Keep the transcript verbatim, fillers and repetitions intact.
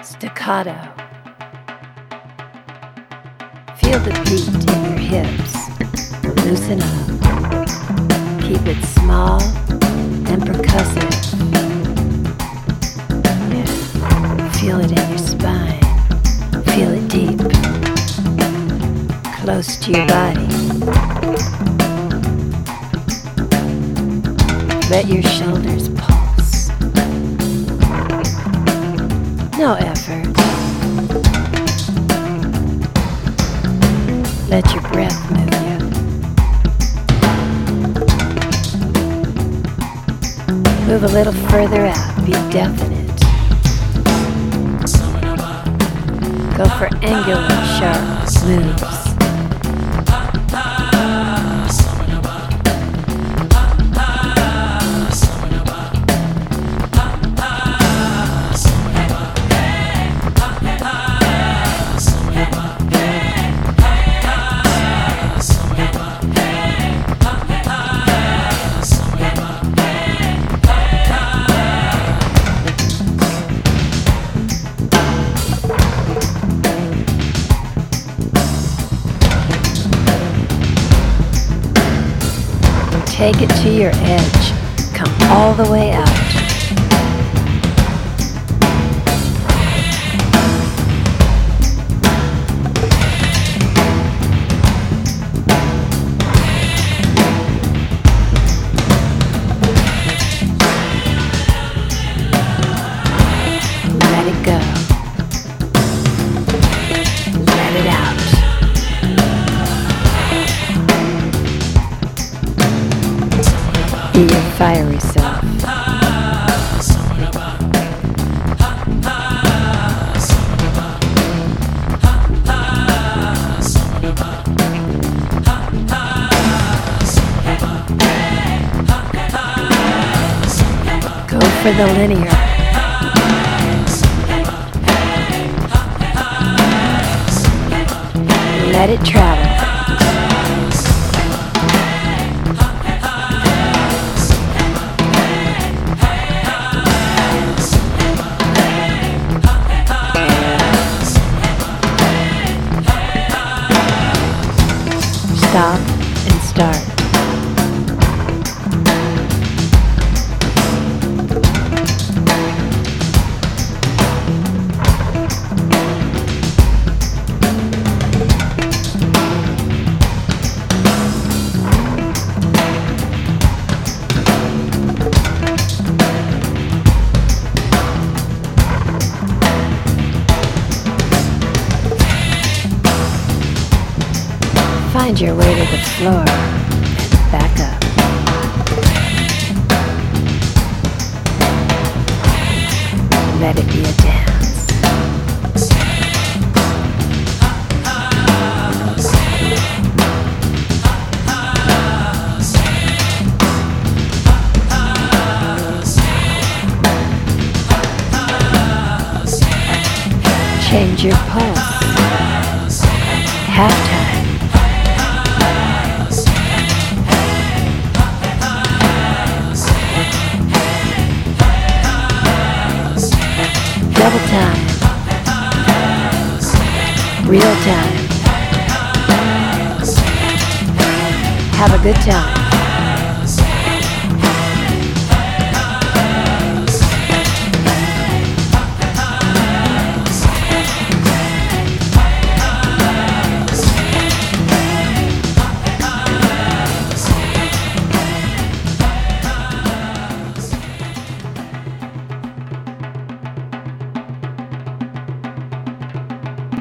Staccato. Feel the beat in your hips. Loosen up. Keep it small and percussive. Yeah. Feel it in your spine. Feel it deep. Close to your body. Let your shoulders pulse. No effort. Let your breath move you. Move a little further out. Be definite. Go for angular, sharp moves. Take it to your edge. Come all the way out. Let it go. Let it out. Be your fiery self. Go for the linear. Let it travel. Stop and start. Find your way to the floor and back up. Let it be a dance. Change your pulse. Halftime. Double time. Real time. Have a good time.